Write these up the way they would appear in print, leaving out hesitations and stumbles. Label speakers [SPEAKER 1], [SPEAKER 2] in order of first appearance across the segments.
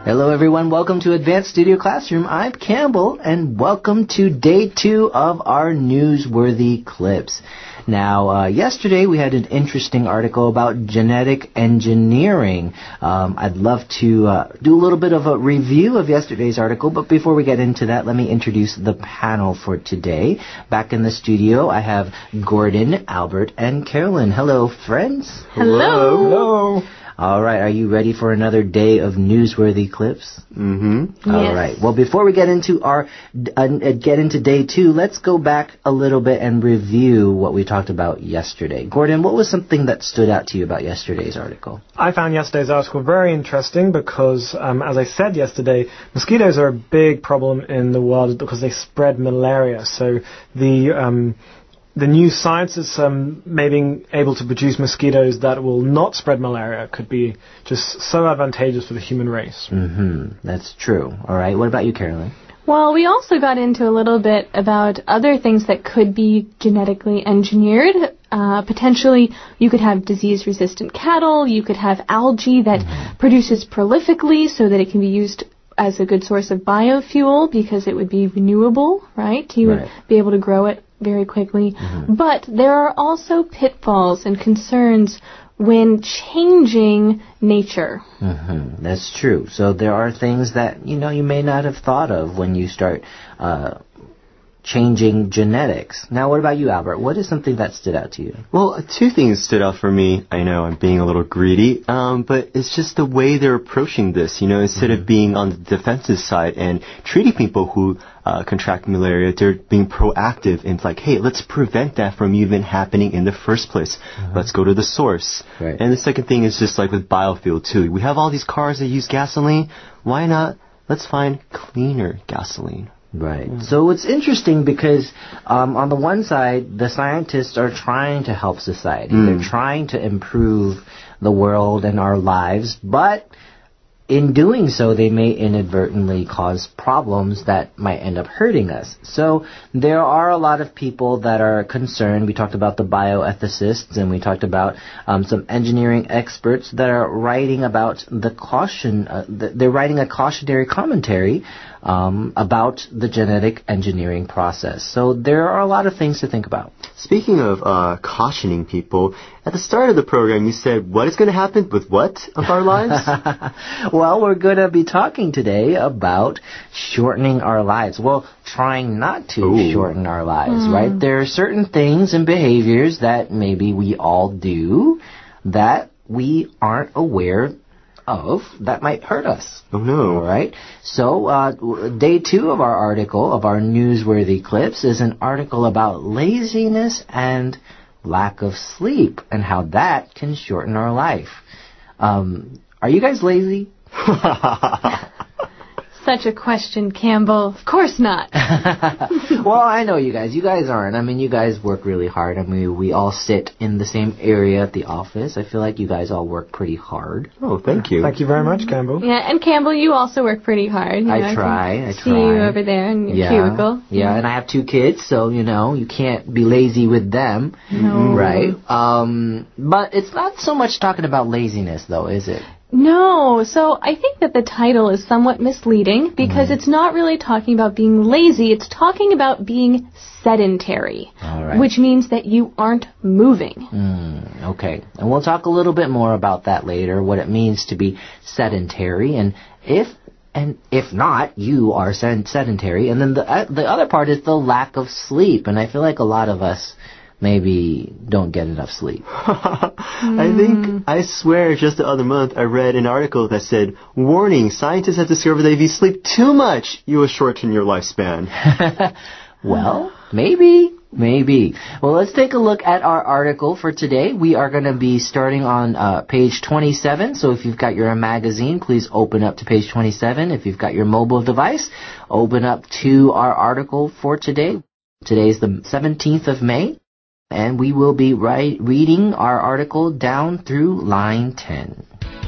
[SPEAKER 1] Hello everyone, welcome to Advanced Studio Classroom. I'm Campbell and welcome to day 2 of our newsworthy clips. Now, yesterday we had an interesting article about genetic engineering. I'd love to do a little bit of a review of yesterday's article, but before we get into that, let me introduce the panel for today. Back in the studio, I have Gordon, Albert, and Carolyn. Hello, friends.
[SPEAKER 2] Hello.
[SPEAKER 3] Hello.
[SPEAKER 1] All right, are you ready for another day of newsworthy clips?
[SPEAKER 3] Mm-hmm.
[SPEAKER 1] All
[SPEAKER 2] Yes.
[SPEAKER 1] right. Well, before we get into day 2, let's go back a little bit and review what we talked about yesterday. Gordon, what was something that stood out to you about yesterday's article?
[SPEAKER 3] I found yesterday's article very interesting because, as I said yesterday, mosquitoes are a big problem in the world because they spread malaria. So the new science is maybe able to produce mosquitoes that will not spread malaria could be just so advantageous for the human race.
[SPEAKER 1] Mm-hmm. That's true. All right. What about you, Carolyn?
[SPEAKER 2] Well, we also got into a little bit about other things that could be genetically engineered. Potentially, you could have disease-resistant cattle. You could have algae that produces prolifically so that it can be used as a good source of biofuel because it would be renewable, right? You would be able to grow it very quickly. But there are also pitfalls and concerns when changing nature.
[SPEAKER 1] That's true. So there are things that, you may not have thought of when you start changing genetics. Now, what about you, Albert? What is something that stood out to you?
[SPEAKER 4] Well, 2 things stood out for me. I know I'm being a little greedy, but it's just the way they're approaching this. Instead of being on the defensive side and treating people who contract malaria, they're being proactive and like, hey, let's prevent that from even happening in the first place. Let's go to the source.
[SPEAKER 1] Right.
[SPEAKER 4] And the second thing is just like with biofuel too. We have all these cars that use gasoline. Why not? Let's find cleaner gasoline.
[SPEAKER 1] Right. So it's interesting because on the one side, the scientists are trying to help society. They're trying to improve the world and our lives, but in doing so, they may inadvertently cause problems that might end up hurting us. So there are a lot of people that are concerned. We talked about the bioethicists, and we talked about some engineering experts that are writing about the caution. They're writing a cautionary commentary about the genetic engineering process. So there are a lot of things to think about.
[SPEAKER 4] Speaking of cautioning people, at the start of the program you said, what is going to happen with what of our lives?
[SPEAKER 1] Well, we're going to be talking today about shortening our lives. Well, trying not to shorten our lives, right? There are certain things and behaviors that maybe we all do that we aren't aware of that might hurt us.
[SPEAKER 4] Oh, no.
[SPEAKER 1] All right. So, day 2 of our article, of our newsworthy clips, is an article about laziness and lack of sleep and how that can shorten our life. Are you guys lazy?
[SPEAKER 2] Such a question, Campbell. Of course not.
[SPEAKER 1] Well, I know you guys. You guys aren't. I mean, you guys work really hard. I mean, we all sit in the same area at the office. I feel like you guys all work pretty hard.
[SPEAKER 4] Oh, thank you.
[SPEAKER 3] Thank you very much, Campbell.
[SPEAKER 2] Yeah, and Campbell, you also work pretty hard.
[SPEAKER 1] I try.
[SPEAKER 2] See you over there in your cubicle.
[SPEAKER 1] Yeah, and I have 2 kids, so, you can't be lazy with them.
[SPEAKER 2] No.
[SPEAKER 1] Right? But it's not so much talking about laziness, though, is it?
[SPEAKER 2] No, so I think that the title is somewhat misleading because it's not really talking about being lazy, it's talking about being sedentary,
[SPEAKER 1] All right.
[SPEAKER 2] which means that you aren't moving.
[SPEAKER 1] Okay, and we'll talk a little bit more about that later, what it means to be sedentary, and if not, you are sedentary. And then the other part is the lack of sleep, and I feel like a lot of us maybe don't get enough sleep.
[SPEAKER 4] I swear, just the other month, I read an article that said, warning, scientists have discovered that if you sleep too much, you will shorten your lifespan.
[SPEAKER 1] Well, maybe. Well, let's take a look at our article for today. We are going to be starting on page 27. So if you've got your magazine, please open up to page 27. If you've got your mobile device, open up to our article for today. Today is the 17th of May. And we will be reading our article down through line 10.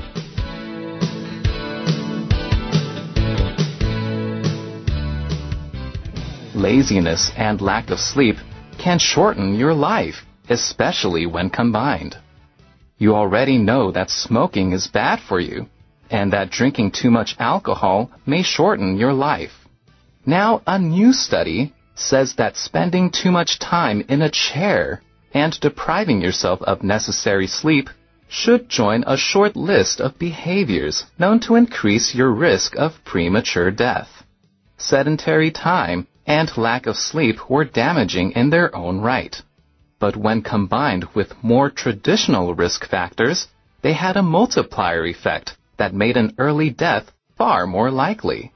[SPEAKER 5] Laziness and lack of sleep can shorten your life, especially when combined. You already know that smoking is bad for you, and that drinking too much alcohol may shorten your life. Now, a new study says that spending too much time in a chair and depriving yourself of necessary sleep should join a short list of behaviors known to increase your risk of premature death. Sedentary time and lack of sleep were damaging in their own right. But when combined with more traditional risk factors, they had a multiplier effect that made an early death far more likely.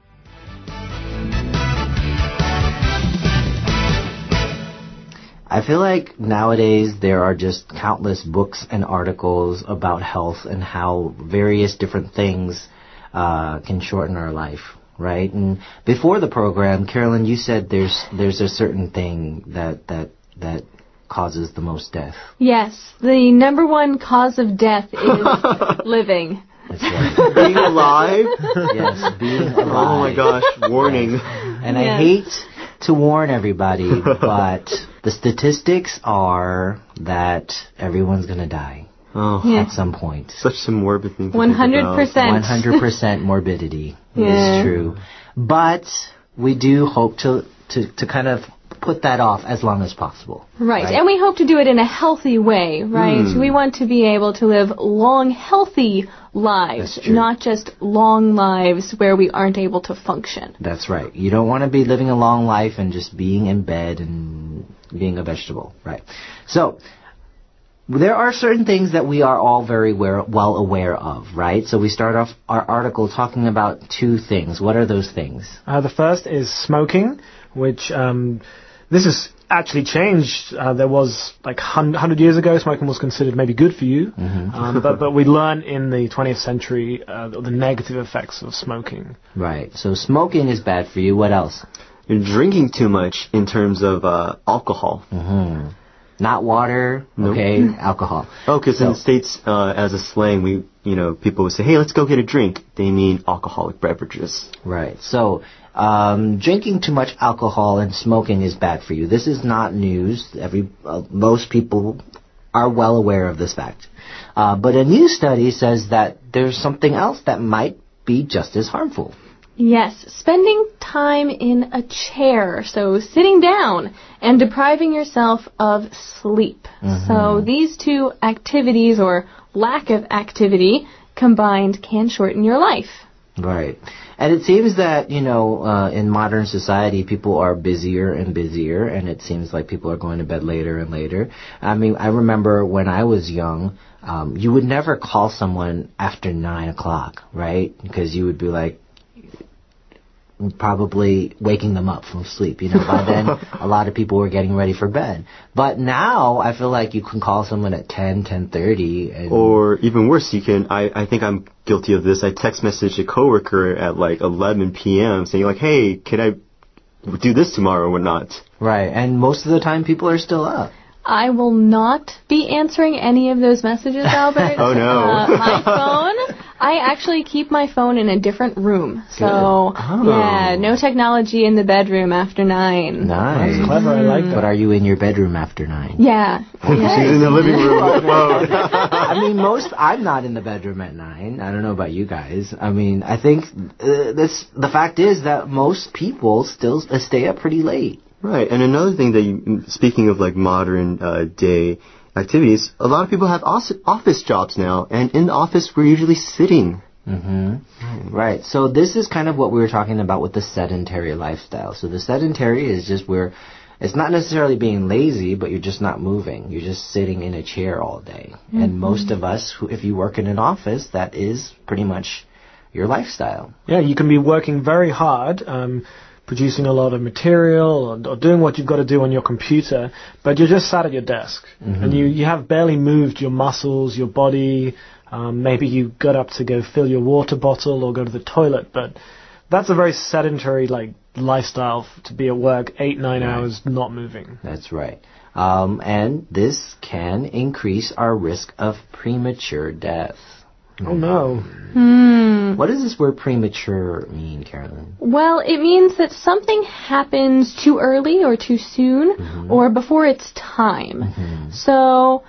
[SPEAKER 1] I feel like nowadays there are just countless books and articles about health and how various different things can shorten our life, right? And before the program, Carolyn, you said there's a certain thing that causes the most death.
[SPEAKER 2] Yes, the number one cause of death is living.
[SPEAKER 1] That's right.
[SPEAKER 4] Being alive?
[SPEAKER 1] Yes, being alive.
[SPEAKER 4] Oh my gosh, warning.
[SPEAKER 1] And
[SPEAKER 2] Yes.
[SPEAKER 1] I hate to warn everybody, but the statistics are that everyone's going to die
[SPEAKER 4] Oh,
[SPEAKER 2] Yeah.
[SPEAKER 1] at some point.
[SPEAKER 4] such a morbid thing to
[SPEAKER 2] 100%.
[SPEAKER 4] think about.
[SPEAKER 1] 100% morbidity
[SPEAKER 2] Yeah.
[SPEAKER 1] is true. But we do hope to kind of put that off as long as possible.
[SPEAKER 2] Right, and we hope to do it in a healthy way, right? We want to be able to live long, healthy lives,
[SPEAKER 1] That's true.
[SPEAKER 2] not just long lives where we aren't able to function.
[SPEAKER 1] That's right. You don't want to be living a long life and just being in bed and being a vegetable, right? So, there are certain things that we are all very well aware of, right? So we start off our article talking about two things. What are those things?
[SPEAKER 3] The first is smoking, which this has actually changed. There was like 100 years ago, smoking was considered maybe good for you, but we learned in the 20th century the negative effects of smoking.
[SPEAKER 1] Right. So smoking is bad for you. What else?
[SPEAKER 4] You're drinking too much in terms of alcohol.
[SPEAKER 1] Not water,
[SPEAKER 4] Nope.
[SPEAKER 1] okay, alcohol.
[SPEAKER 4] Oh, because in the States, as a slang, people would say, hey, let's go get a drink. They mean alcoholic beverages.
[SPEAKER 1] Right. So, drinking too much alcohol and smoking is bad for you. This is not news. Most people are well aware of this fact. But a new study says that there's something else that might be just as harmful.
[SPEAKER 2] Yes, spending time in a chair, so sitting down and depriving yourself of sleep. So these two activities or lack of activity combined can shorten your life.
[SPEAKER 1] Right. And it seems that, in modern society, people are busier and busier, and it seems like people are going to bed later and later. I mean, I remember when I was young, you would never call someone after 9 o'clock, right? Because you would be like, probably waking them up from sleep. By then, a lot of people were getting ready for bed. But now, I feel like you can call someone at 10:30. And
[SPEAKER 4] Or even worse, you can, I think I'm guilty of this, I text message a coworker at like 11 p.m. saying like, hey, can I do this tomorrow or whatnot?
[SPEAKER 1] Right, and most of the time people are still up.
[SPEAKER 2] I will not be answering any of those messages, Albert.
[SPEAKER 4] Oh, no.
[SPEAKER 2] My phone, I actually keep my phone in a different room. So, yeah, no technology in the bedroom after 9.
[SPEAKER 1] Nice.
[SPEAKER 3] That's clever, I like that.
[SPEAKER 1] But are you in your bedroom after 9?
[SPEAKER 2] Yeah.
[SPEAKER 4] She's in the living room on the phone.
[SPEAKER 1] I mean, I'm not in the bedroom at 9. I don't know about you guys. I mean, I think the fact is that most people still stay up pretty late.
[SPEAKER 4] Right, and another thing that speaking of like modern day activities, a lot of people have office jobs now, and in the office we're usually sitting.
[SPEAKER 1] Right, so this is kind of what we were talking about with the sedentary lifestyle. So the sedentary is just where it's not necessarily being lazy, but you're just not moving. You're just sitting in a chair all day. And most of us, if you work in an office, that is pretty much your lifestyle.
[SPEAKER 3] Yeah, you can be working very hard, producing a lot of material or doing what you've got to do on your computer, but you're just sat at your desk. And you have barely moved your muscles, your body. Maybe you got up to go fill your water bottle or go to the toilet, but that's a very sedentary lifestyle to be at work 8-9 hours not moving.
[SPEAKER 1] That's right. And this can increase our risk of premature death.
[SPEAKER 3] Oh no.
[SPEAKER 1] What does this word premature mean, Carolyn?
[SPEAKER 2] Well, it means that something happens too early or too soon or before its time. So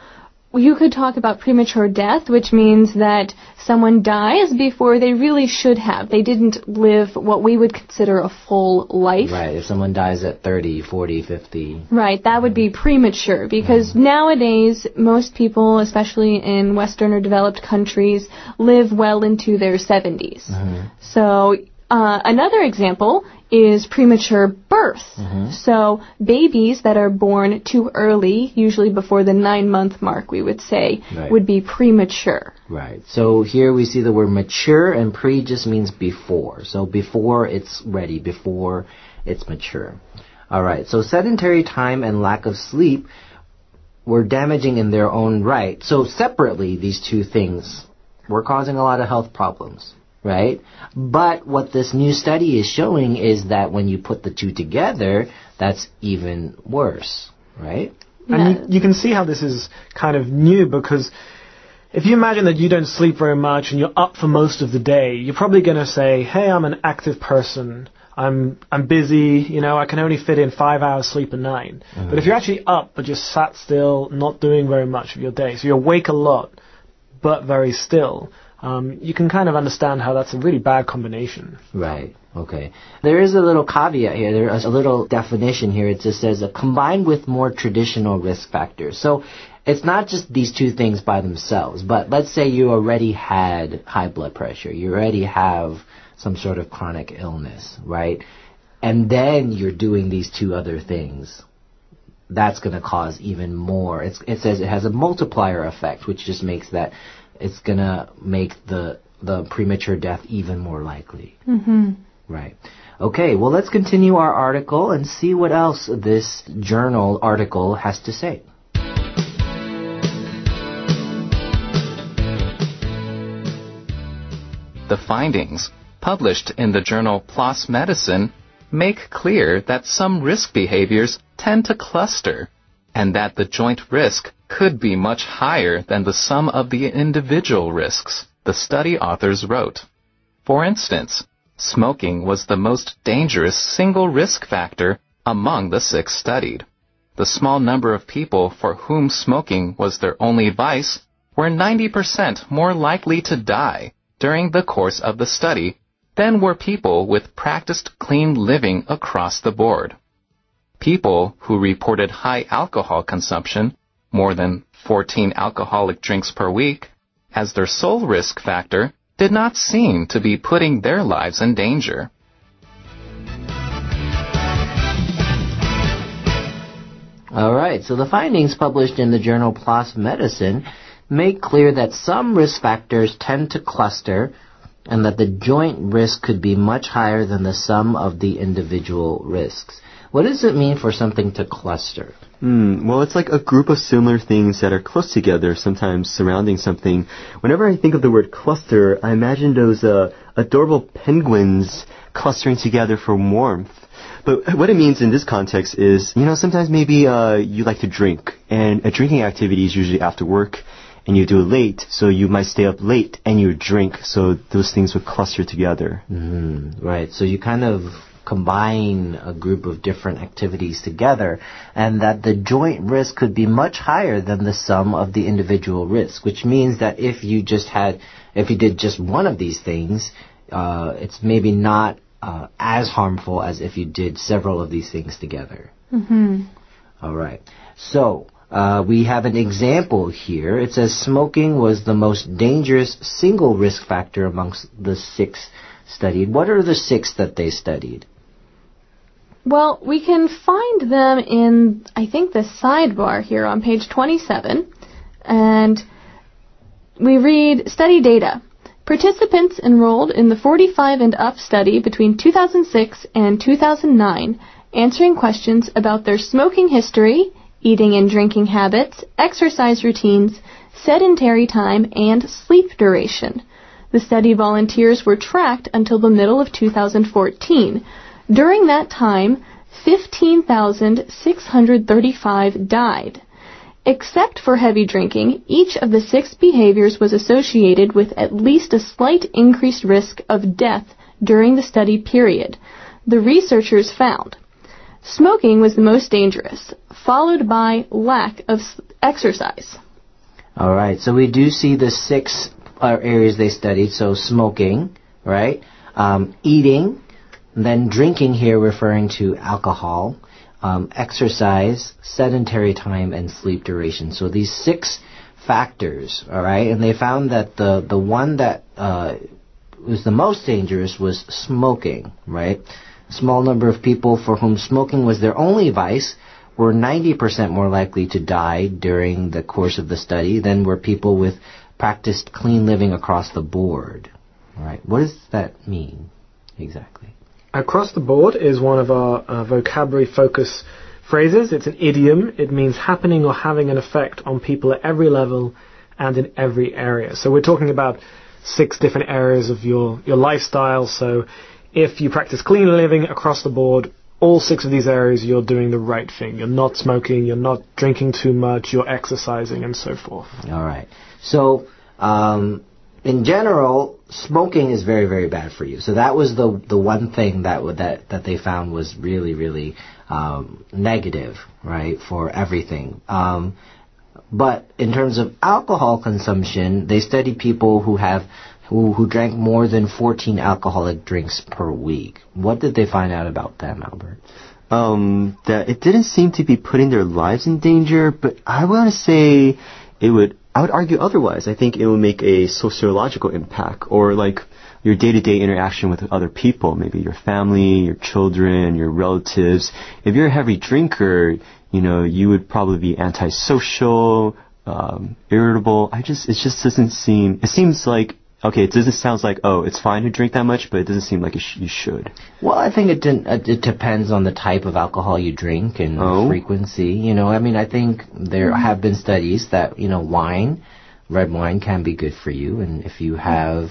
[SPEAKER 2] you could talk about premature death, which means that someone dies before they really should have. They didn't live what we would consider a full life.
[SPEAKER 1] Right, if someone dies at 30, 40, 50.
[SPEAKER 2] Right, that would be premature, because nowadays most people, especially in Western or developed countries, live well into their 70s. So another example is premature birth. So babies that are born too early, usually before the 9-month mark, we would say, would be premature.
[SPEAKER 1] Right. So here we see the word mature, and pre just means before. So before it's ready, before it's mature. All right. So sedentary time and lack of sleep were damaging in their own right. So separately, these two things were causing a lot of health problems. Right? But what this new study is showing is that when you put the two together, that's even worse. Right?
[SPEAKER 3] And you can see how this is kind of new, because if you imagine that you don't sleep very much and you're up for most of the day, you're probably going to say, hey, I'm an active person. I'm busy, I can only fit in 5 hours sleep a night. But if you're actually up but just sat still, not doing very much of your day, so you're awake a lot but very still, you can kind of understand how that's a really bad combination.
[SPEAKER 1] Right. Okay. There is a little caveat here. There is a little definition here. It just says combined with more traditional risk factors. So it's not just these two things by themselves, but let's say you already had high blood pressure. You already have some sort of chronic illness, right? And then you're doing these two other things. That's going to cause even more. It says it has a multiplier effect, which just makes that it's going to make the premature death even more likely. Right. Okay, well, let's continue our article and see what else this journal article has to say.
[SPEAKER 5] The findings, published in the journal PLOS Medicine, make clear that some risk behaviors tend to cluster, and that the joint risk could be much higher than the sum of the individual risks, the study authors wrote. For instance, smoking was the most dangerous single risk factor among the 6 studied. The small number of people for whom smoking was their only vice were 90% more likely to die during the course of the study than were people with practiced clean living across the board. People who reported high alcohol consumption, more than 14 alcoholic drinks per week, as their sole risk factor, did not seem to be putting their lives in danger.
[SPEAKER 1] All right, so the findings published in the journal PLOS Medicine make clear that some risk factors tend to cluster and that the joint risk could be much higher than the sum of the individual risks. What does it mean for something to cluster?
[SPEAKER 4] Well, it's like a group of similar things that are close together, sometimes surrounding something. Whenever I think of the word cluster, I imagine those adorable penguins clustering together for warmth. But what it means in this context is, sometimes maybe you like to drink, and a drinking activity is usually after work, and you do it late, so you might stay up late and you drink, so those things would cluster together.
[SPEAKER 1] Right, so you kind of combine a group of different activities together, and that the joint risk could be much higher than the sum of the individual risk, which means that if you did just one of these things, it's maybe not as harmful as if you did several of these things together. All right. So we have an example here. It says smoking was the most dangerous single risk factor amongst the 6 studied. What are the 6 that they studied?
[SPEAKER 2] Well, we can find them in, I think, the sidebar here on page 27. And we read study data. Participants enrolled in the 45 and up study between 2006 and 2009, answering questions about their smoking history, eating and drinking habits, exercise routines, sedentary time, and sleep duration. The study volunteers were tracked until the middle of 2014. During that time, 15,635 died. Except for heavy drinking, each of the 6 behaviors was associated with at least a slight increased risk of death during the study period. The researchers found smoking was the most dangerous, followed by lack of exercise.
[SPEAKER 1] All right. So we do see the 6 areas they studied. So smoking, right? Eating, then drinking here referring to alcohol, exercise, sedentary time, and sleep duration. So these 6 factors, all right? And they found that the one that was the most dangerous was smoking, right? A small number of people for whom smoking was their only vice were 90% more likely to die during the course of the study than were people with practiced clean living across the board. All right. What does that mean exactly?
[SPEAKER 3] Across the board is one of our vocabulary focus phrases. It's an idiom. It means happening or having an effect on people at every level and in every area. So we're talking about 6 different areas of your lifestyle. So if you practice clean living across the board, all 6 of these areas, you're doing the right thing. You're not smoking, you're not drinking too much, you're exercising, and so forth.
[SPEAKER 1] All right. So, in general, smoking is very, very bad for you. So that was the one thing that they found was really, really negative, right, for everything. But in terms of alcohol consumption, they studied people who drank more than 14 alcoholic drinks per week. What did they find out about them, Albert?
[SPEAKER 4] That it didn't seem to be putting their lives in danger, but I want to say I would argue otherwise. I think it would make a sociological impact, or like your day-to-day interaction with other people, maybe your family, your children, your relatives. If you're a heavy drinker, you would probably be antisocial, irritable. It just doesn't seem, it seems like, okay, it doesn't sound like, it's fine to drink that much, but it doesn't seem like you should.
[SPEAKER 1] Well, I think it depends on the type of alcohol you drink and frequency. I think there have been studies that, red wine can be good for you. And if you have,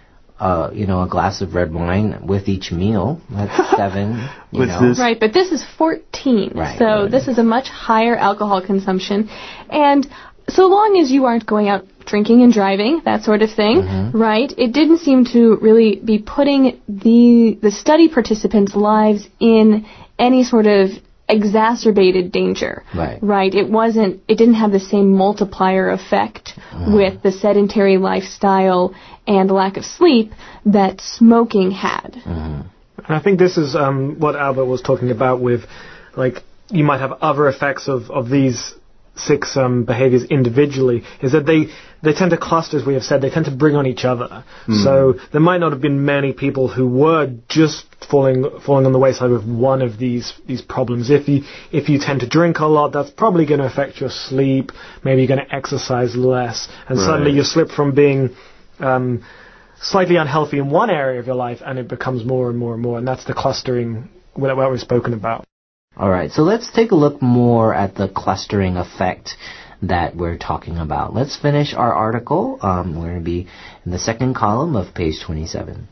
[SPEAKER 1] a glass of red wine with each meal, that's 7,
[SPEAKER 4] This?
[SPEAKER 2] Right, but this is 14.
[SPEAKER 1] Right.
[SPEAKER 2] So this is a much higher alcohol consumption. And so long as you aren't going out drinking and driving, that sort of thing, right, it didn't seem to really be putting the study participants' lives in any sort of exacerbated danger.
[SPEAKER 1] Right.
[SPEAKER 2] It didn't have the same multiplier effect with the sedentary lifestyle and lack of sleep that smoking had.
[SPEAKER 3] And I think this is what Albert was talking about with, like, you might have other effects of these 6 behaviors individually, is that they tend to cluster, as we have said. They tend to bring on each other. So there might not have been many people who were just falling on the wayside with one of these problems. If you tend to drink a lot, that's probably going to affect your sleep. Maybe you're going to exercise less, and suddenly you slip from being slightly unhealthy in one area of your life, and it becomes more and more and more. And that's the clustering that we've spoken about.
[SPEAKER 1] All right, so let's take a look more at the clustering effect that we're talking about. Let's finish our article. We're going to be in the second column of page 27.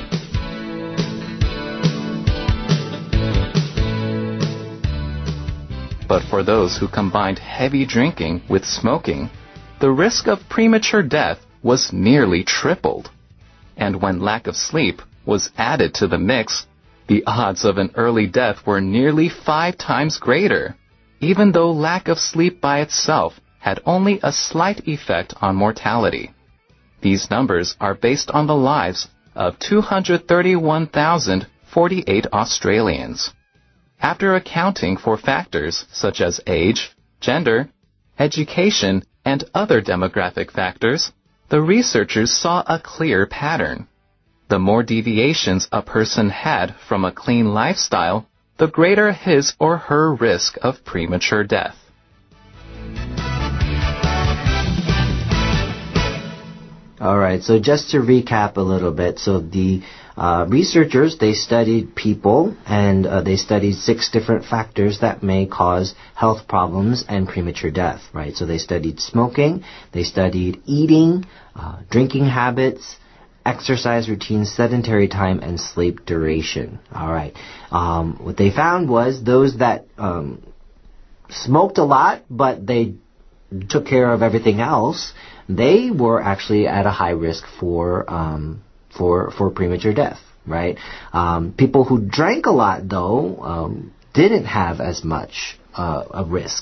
[SPEAKER 5] But for those who combined heavy drinking with smoking, the risk of premature death was nearly tripled. And when lack of sleep was added to the mix, the odds of an early death were nearly 5 times greater, even though lack of sleep by itself had only a slight effect on mortality. These numbers are based on the lives of 231,048 Australians. After accounting for factors such as age, gender, education, and other demographic factors, the researchers saw a clear pattern. The more deviations a person had from a clean lifestyle, the greater his or her risk of premature death.
[SPEAKER 1] All right, so just to recap a little bit, so the researchers, they studied people, and they studied 6 different factors that may cause health problems and premature death, right? So they studied smoking, they studied eating, drinking habits, exercise routines, sedentary time, and sleep duration. All right. What they found was those that smoked a lot, but they took care of everything else, they were actually at a high risk for premature death, right? People who drank a lot, though, didn't have as much a risk.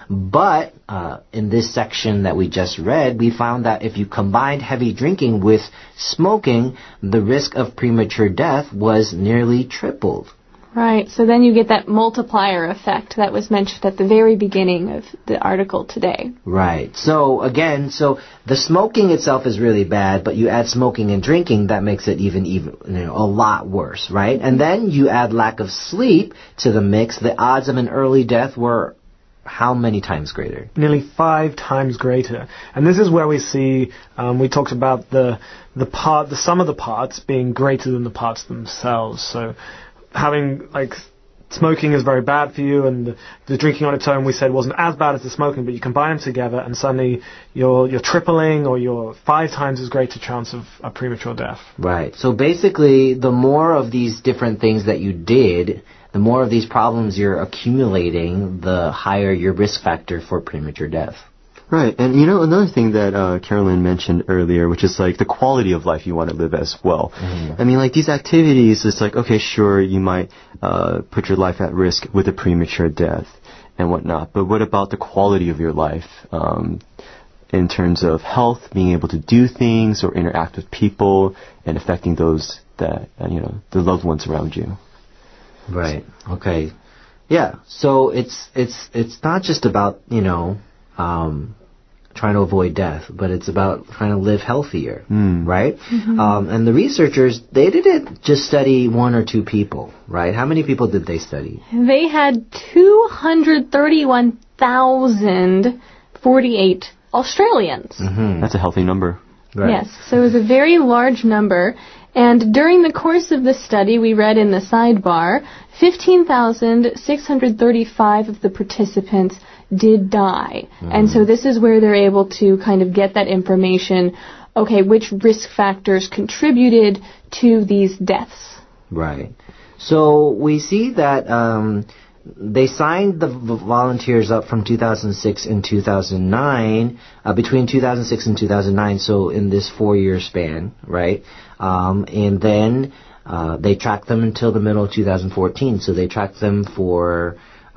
[SPEAKER 1] But in this section that we just read, we found that if you combined heavy drinking with smoking, the risk of premature death was nearly tripled.
[SPEAKER 2] Right, so then you get that multiplier effect that was mentioned at the very beginning of the article today.
[SPEAKER 1] Right. So again, the smoking itself is really bad, but you add smoking and drinking, that makes it even a lot worse, right? And then you add lack of sleep to the mix, the odds of an early death were how many times greater?
[SPEAKER 3] Nearly 5 times greater. And this is where we see, we talked about the sum of the parts being greater than the parts themselves. So having, smoking is very bad for you, and the drinking on its own, we said, wasn't as bad as the smoking, but you combine them together, and suddenly you're tripling, or you're 5 times as great a chance of a premature death.
[SPEAKER 1] Right. So basically, the more of these different things that you did, the more of these problems you're accumulating, the higher your risk factor for premature death.
[SPEAKER 4] Right, and another thing that Carolyn mentioned earlier, which is the quality of life you want to live as well.
[SPEAKER 1] Mm-hmm.
[SPEAKER 4] I mean, these activities, it's okay, sure, you might put your life at risk with a premature death and whatnot, but what about the quality of your life in terms of health, being able to do things or interact with people and affecting those that, the loved ones around you?
[SPEAKER 1] Right, okay. Yeah, so it's not just about, trying to avoid death, but it's about trying to live healthier, right? Mm-hmm. And the researchers, they didn't just study 1 or 2 people, right? How many people did they study?
[SPEAKER 2] They had 231,048 Australians.
[SPEAKER 1] Mm-hmm.
[SPEAKER 4] That's a healthy number.
[SPEAKER 1] Right.
[SPEAKER 2] Yes, so it was a very large number. And during the course of the study, we read in the sidebar, 15,635 of the participants did die. And so this is where they're able to kind of get that information, okay, which risk factors contributed to these deaths.
[SPEAKER 1] Right. So we see that they signed the volunteers up from 2006 and 2009, between 2006 and 2009, so in this 4-year span, right? And then they tracked them until the middle of 2014, so they tracked them for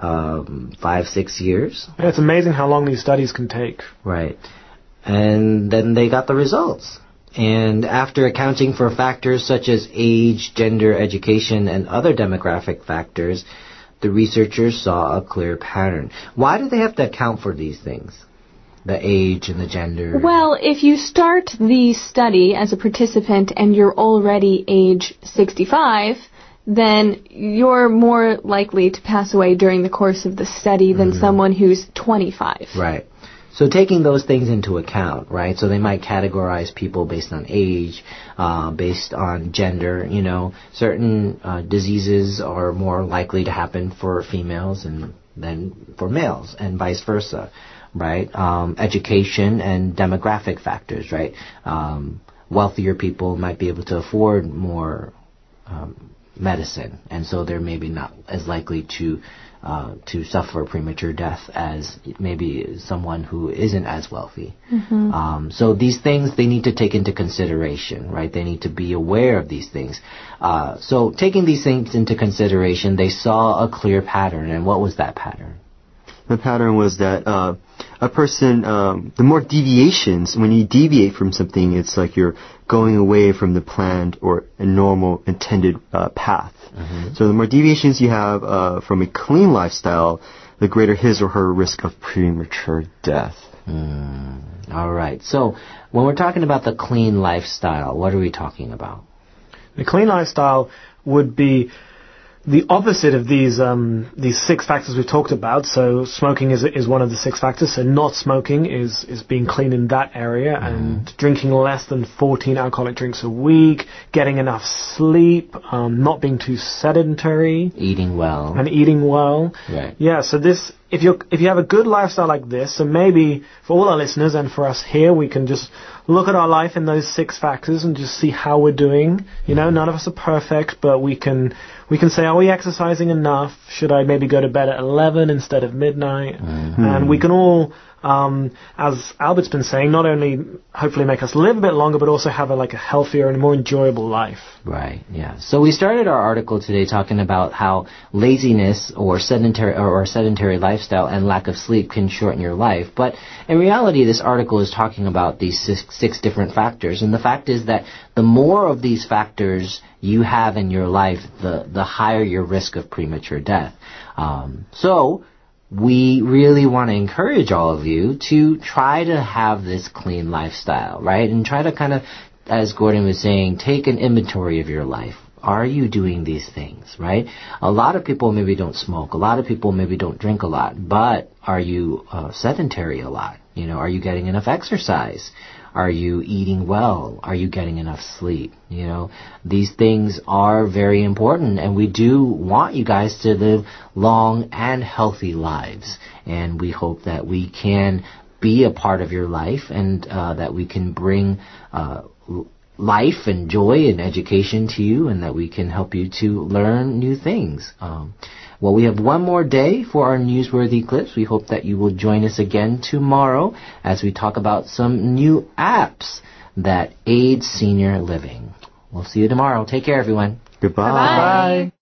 [SPEAKER 1] 5-6 years.
[SPEAKER 3] Yeah, it's amazing how long these studies can take.
[SPEAKER 1] Right. And then they got the results. And after accounting for factors such as age, gender, education, and other demographic factors, the researchers saw a clear pattern. Why do they have to account for these things? The age and the gender?
[SPEAKER 2] Well, if you start the study as a participant and you're already age 65, then you're more likely to pass away during the course of the study than someone who's 25.
[SPEAKER 1] Right. So taking those things into account, right? So they might categorize people based on age, based on gender. Certain diseases are more likely to happen for females than for males, and vice versa, right? Education and demographic factors, right? Wealthier people might be able to afford more medicine, and so they're maybe not as likely to suffer premature death as maybe someone who isn't as wealthy. Mm-hmm. So these things they need to take into consideration, right? They need to be aware of these things. So taking these things into consideration, they saw a clear pattern. And what was that pattern?
[SPEAKER 4] The pattern was that a person, the more deviations, when you deviate from something, it's like you're going away from the planned or a normal intended path. Mm-hmm. So the more deviations you have from a clean lifestyle, the greater his or her risk of premature death.
[SPEAKER 1] All right. So when we're talking about the clean lifestyle, what are we talking about?
[SPEAKER 3] The clean lifestyle would be the opposite of these 6 factors we've talked about. So smoking is one of the 6 factors. So not smoking is being clean in that area, and drinking less than 14 alcoholic drinks a week, getting enough sleep, not being too sedentary,
[SPEAKER 1] eating well.
[SPEAKER 3] Right. Yeah. So this, if you have a good lifestyle like this, so maybe for all our listeners and for us here, we can just look at our life in those 6 factors and just see how we're doing. None of us are perfect, but we can say, are we exercising enough? Should I maybe go to bed at 11 instead of midnight? Mm-hmm. And we can all as Albert's been saying, not only hopefully make us live a bit longer, but also have a healthier and more enjoyable life.
[SPEAKER 1] Right, yeah. So we started our article today talking about how laziness or sedentary lifestyle and lack of sleep can shorten your life. But in reality, this article is talking about these six different factors. And the fact is that the more of these factors you have in your life, the higher your risk of premature death. So we really want to encourage all of you to try to have this clean lifestyle, right? And try to kind of, as Gordon was saying, take an inventory of your life. Are you doing these things, right? A lot of people maybe don't smoke. A lot of people maybe don't drink a lot. But are you sedentary a lot? Are you getting enough exercise? Are you eating well? Are you getting enough sleep? These things are very important, and we do want you guys to live long and healthy lives. And we hope that we can be a part of your life, and that we can bring life and joy and education to you, and that we can help you to learn new things. Well, we have one more day for our newsworthy clips. We hope that you will join us again tomorrow as we talk about some new apps that aid senior living. We'll see you tomorrow. Take care, everyone.
[SPEAKER 4] Goodbye.
[SPEAKER 2] Bye-bye.